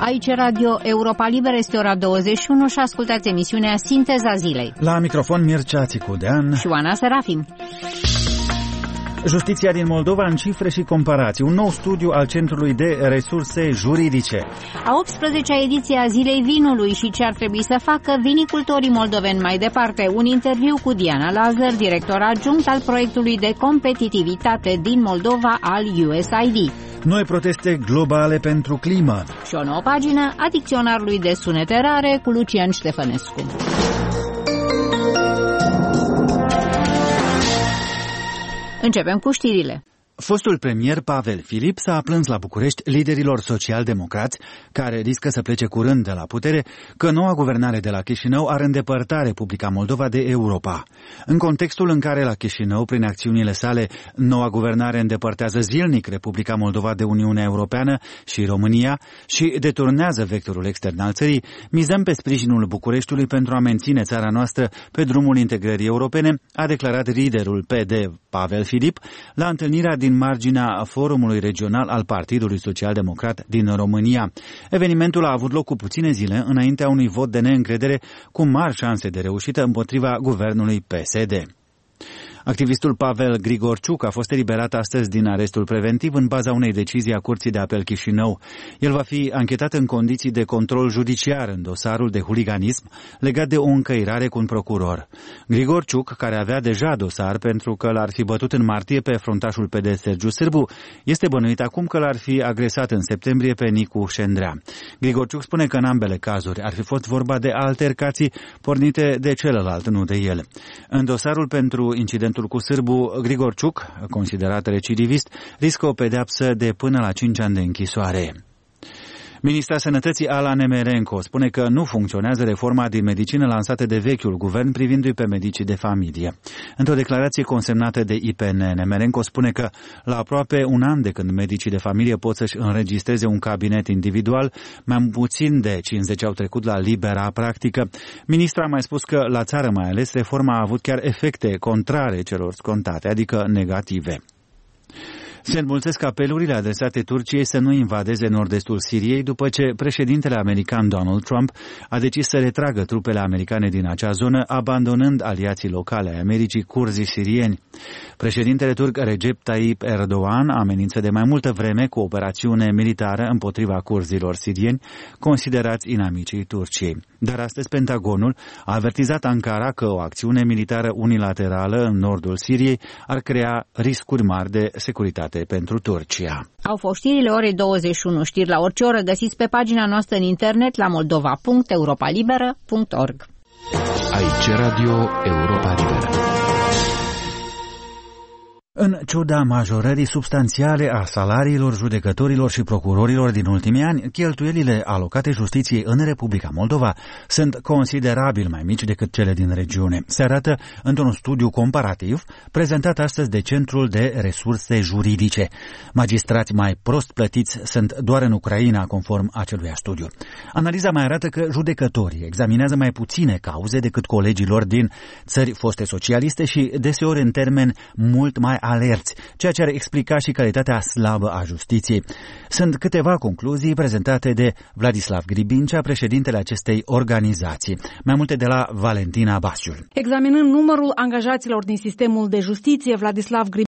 Aici Radio Europa Liberă, este ora 21 și ascultați emisiunea Sinteza Zilei. La microfon Mircea Țicudean și Oana Serafim. Justiția din Moldova în cifre și comparații. Un nou studiu al Centrului de Resurse Juridice. A 18-a ediție a Zilei Vinului și ce ar trebui să facă vinicultorii moldoveni mai departe. Un interviu cu Diana Lazar, director adjunct al proiectului de competitivitate din Moldova al USAID. Noi proteste globale pentru climă. Și o nouă pagină a dicționarului de sunete rare cu Lucian Ștefănescu. Începem cu știrile. Fostul premier Pavel Filip s-a plâns la București liderilor social-democrați, care riscă să plece curând de la putere, că noua guvernare de la Chișinău ar îndepărta Republica Moldova de Europa. În contextul în care la Chișinău, prin acțiunile sale, noua guvernare îndepărtează zilnic Republica Moldova de Uniunea Europeană și România și deturnează vectorul extern al țării, mizăm pe sprijinul Bucureștiului pentru a menține țara noastră pe drumul integrării europene, a declarat liderul PD Pavel Filip la întâlnirea din marginea forumului regional al Partidului Social-Democrat din România. Evenimentul a avut loc cu puține zile înaintea unui vot de neîncredere cu mari șanse de reușită împotriva guvernului PSD. Activistul Pavel Grigorciuc a fost eliberat astăzi din arestul preventiv în baza unei decizii a Curții de Apel Chișinău. El va fi anchetat în condiții de control judiciar în dosarul de huliganism legat de o încăirare cu un procuror. Grigorciuc, care avea deja dosar pentru că l-ar fi bătut în martie pe fruntașul PD Sergiu Sârbu, este bănuit acum că l-ar fi agresat în septembrie pe Nicu Șendrea. Grigorciuc spune că în ambele cazuri ar fi fost vorba de altercații pornite de celălalt, nu de el. În dosarul pentru incidentul cu Sârbu, Grigorciuc, considerat recidivist, riscă o pedeapsă de până la 5 ani de închisoare. Ministra Sănătății Ala Nemerenko spune că nu funcționează reforma din medicină lansată de vechiul guvern privindu-i pe medicii de familie. Într-o declarație consemnată de IPN, Nemerenko spune că la aproape un an de când medicii de familie pot să-și înregistreze un cabinet individual, mai puțin de 50 au trecut la libera practică. Ministra a mai spus că la țară mai ales reforma a avut chiar efecte contrare celor scontate, adică negative. Se înmulțesc apelurile adresate Turciei să nu invadeze nord-estul Siriei după ce președintele american Donald Trump a decis să retragă trupele americane din acea zonă, abandonând aliații locale ai Americii, curzii sirieni. Președintele turc Recep Tayyip Erdogan amenință de mai multă vreme cu o operațiune militară împotriva curzilor sirieni, considerați inamicii Turciei. Dar astăzi Pentagonul a avertizat Ankara că o acțiune militară unilaterală în nordul Siriei ar crea riscuri mari de securitate pentru Turcia. Au fost știrile orei 21. Știri la orice oră găsiți pe pagina noastră în internet la moldova.europalibera.org. Aici Radio Europa Liberă. În ciuda majorării substanțiale a salariilor judecătorilor și procurorilor din ultimii ani, cheltuielile alocate justiției în Republica Moldova sunt considerabil mai mici decât cele din regiune. Se arată într-un studiu comparativ prezentat astăzi de Centrul de Resurse Juridice. Magistrați mai prost plătiți sunt doar în Ucraina, conform acelui studiu. Analiza mai arată că judecătorii examinează mai puține cauze decât colegii lor din țări foste socialiste și deseori în termeni mult mai alerți, ceea ce ar explica și calitatea slabă a justiției. Sunt câteva concluzii prezentate de Vladislav Gribincea, președintele acestei organizații. Mai multe de la Valentina Basiul. Examinând numărul angajaților din sistemul de justiție, Vladislav Gribincea